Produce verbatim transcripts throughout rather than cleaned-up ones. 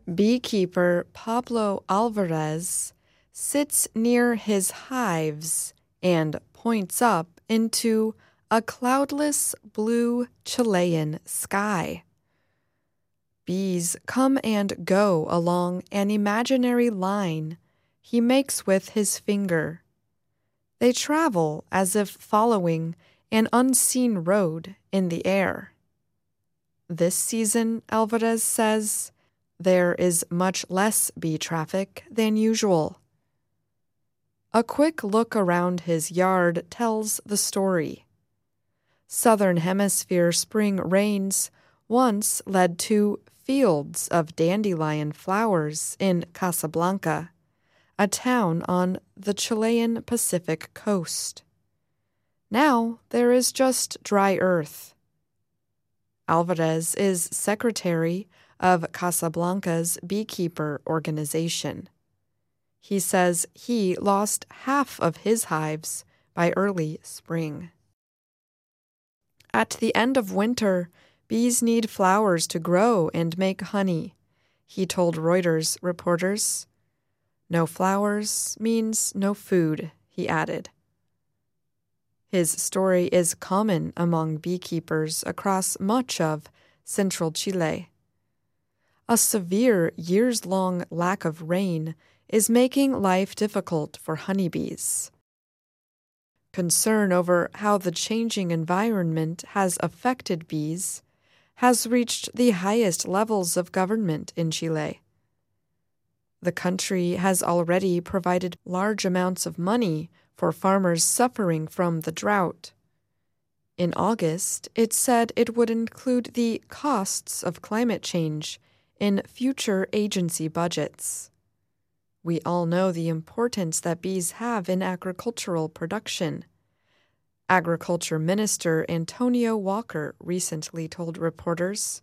Beekeeper Pablo Alvarez sits near his hives and points up into a cloudless blue Chilean sky. Bees come and go along an imaginary line he makes with his finger. They travel as if following an unseen road in the air. This season, Alvarez says, there is much less bee traffic than usual. A quick look around his yard tells the story. Southern Hemisphere spring rains once led to fields of dandelion flowers in Casablanca, a town on the Chilean Pacific coast. Now there is just dry earth. Alvarez is secretary of Casablanca's beekeeper organization. He says he lost half of his hives by early spring. At the end of winter, bees need flowers to grow and make honey, he told Reuters reporters. No flowers means no food, he added. His story is common among beekeepers across much of central Chile. A severe, years-long lack of rain is making life difficult for honeybees. Concern over how the changing environment has affected bees has reached the highest levels of government in Chile. The country has already provided large amounts of money for farmers suffering from the drought. In August, it said it would include the costs of climate change in future agency budgets. We all know the importance that bees have in agricultural production. Agriculture Minister Antonio Walker recently told reporters.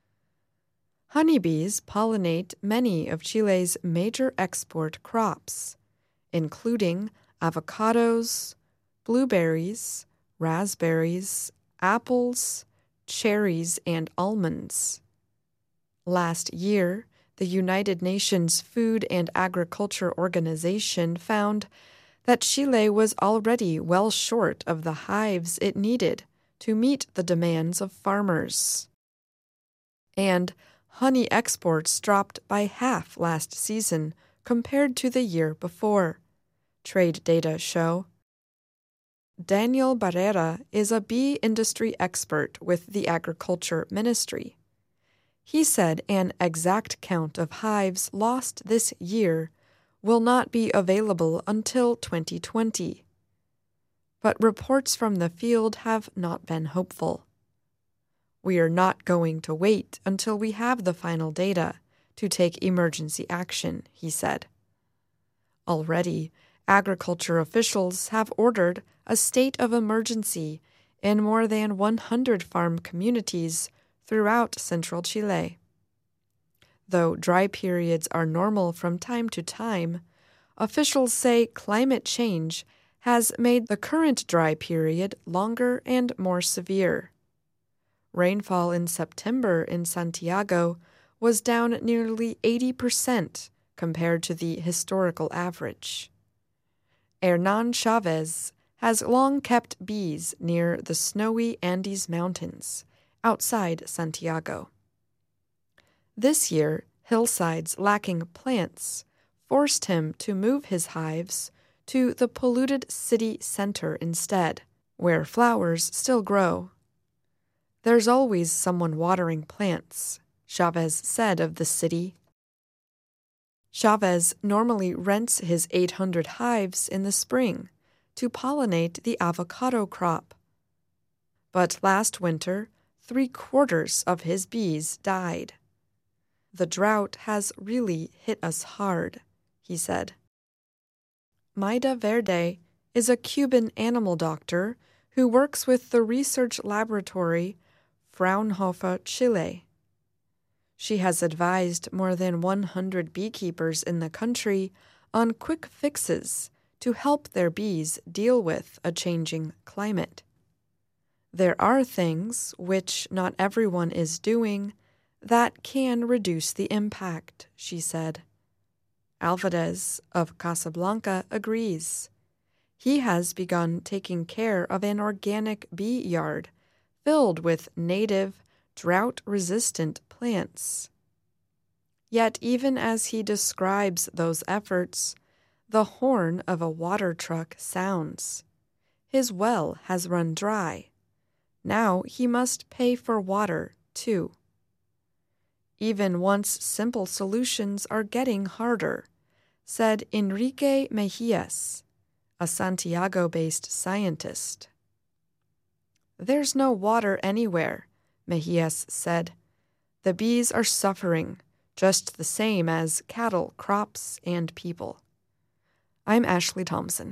Honeybees pollinate many of Chile's major export crops, including avocados, blueberries, raspberries, apples, cherries, and almonds. Last year, the United Nations Food and Agriculture Organization found that Chile was already well short of the hives it needed to meet the demands of farmers. And honey exports dropped by half last season compared to the year before, trade data show. Daniel Barrera is a bee industry expert with the Agriculture Ministry. He said an exact count of hives lost this year will not be available until twenty twenty. But reports from the field have not been hopeful. We are not going to wait until we have the final data to take emergency action, he said. Already, agriculture officials have ordered a state of emergency in more than one hundred farm communities throughout central Chile. Though dry periods are normal from time to time, officials say climate change has made the current dry period longer and more severe. Rainfall in September in Santiago was down nearly eighty percent compared to the historical average. Hernan Chavez has long kept bees near the snowy Andes Mountains outside Santiago. This year, hillsides lacking plants forced him to move his hives to the polluted city center instead, where flowers still grow. There's always someone watering plants, Chavez said of the city. Chavez normally rents his eight hundred hives in the spring to pollinate the avocado crop. But last winter, three-quarters of his bees died. The drought has really hit us hard, he said. Maida Verde is a Cuban animal doctor who works with the research laboratory Fraunhofer, Chile. She has advised more than one hundred beekeepers in the country on quick fixes to help their bees deal with a changing climate. There are things, which not everyone is doing, that can reduce the impact, she said. Alvarez of Casablanca agrees. He has begun taking care of an organic bee yard filled with native, drought-resistant plants. Yet even as he describes those efforts, the horn of a water truck sounds. His well has run dry. Now he must pay for water, too. Even once simple solutions are getting harder, said Enrique Mejias, a Santiago-based scientist. There's no water anywhere, Mejias said. The bees are suffering, just the same as cattle, crops, and people. I'm Ashley Thompson.